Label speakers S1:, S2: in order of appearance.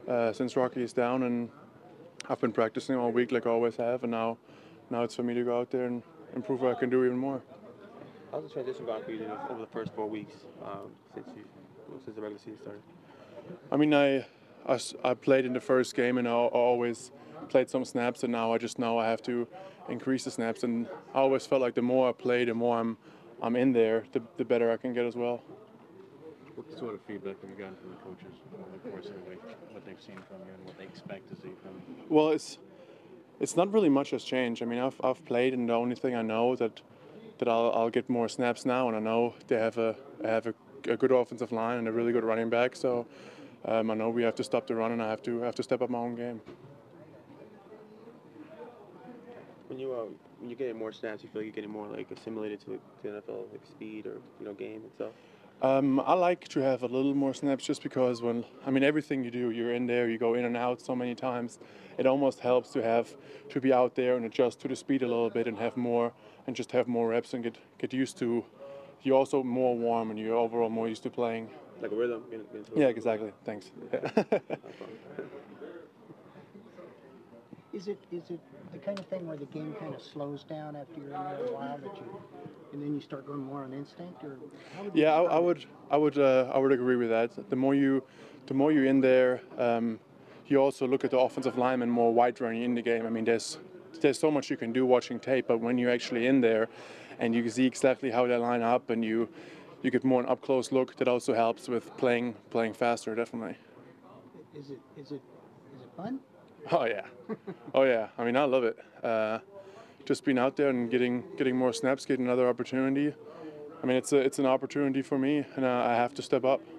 S1: since Rocky is down, and I've been practicing all week like I always have, and now it's for me to go out there and improve what I can do even more.
S2: How's the transition gone for you over the first 4 weeks since the regular season started?
S1: I mean, I played in the first game, and I always played some snaps, and now I just know I have to increase the snaps. And I always felt like the more I play, the more I'm in there, the better I can get as well.
S3: What sort of feedback have you gotten from the coaches over the course of the week? What they've seen from you and what they expect to see from you?
S1: Well, it's not really much has changed. I mean, I've played, and the only thing I know that I'll get more snaps now, and I know they have a good offensive line and a really good running back. So I know we have to stop the run, and I have to step up my own game.
S2: When you get more snaps, you feel like you're getting more like assimilated to the NFL, like speed or game itself.
S1: I like to have a little more snaps just because everything you do, you're in there, you go in and out so many times. It almost helps to be out there and adjust to the speed a little bit and have more reps and get used to. You're also more warm and you're overall more used to playing.
S2: Like a rhythm.
S1: Yeah, exactly. Thanks.
S4: Is it the kind of thing where the game kind of slows down after you're in there a while and then you start going more on instinct, or how would you
S1: I would agree with that. The more you're in there, you also look at the offensive lineman more wide running in the game. I mean, there's so much you can do watching tape, but when you're actually in there, and you can see exactly how they line up, and you get more an up close look, that also helps with playing faster, definitely.
S4: Is it fun?
S1: Oh yeah, oh yeah. I mean, I love it. Just being out there and getting more snaps, getting another opportunity. I mean, it's an opportunity for me, and I have to step up.